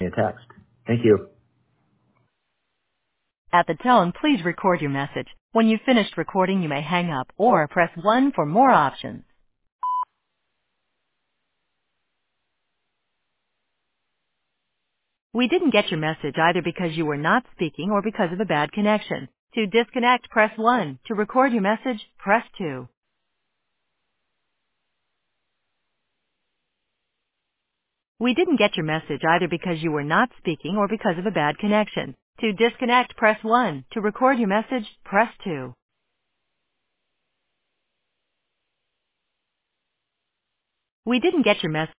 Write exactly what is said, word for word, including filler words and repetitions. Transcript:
a text. Thank you. At the tone, please record your message. When you've finished recording, you may hang up or press one for more options. We didn't get your message either because you were not speaking or because of a bad connection. To disconnect, press one. To record your message, press two. We didn't get your message either because you were not speaking or because of a bad connection. To disconnect, press one. To record your message, press two. We didn't get your message.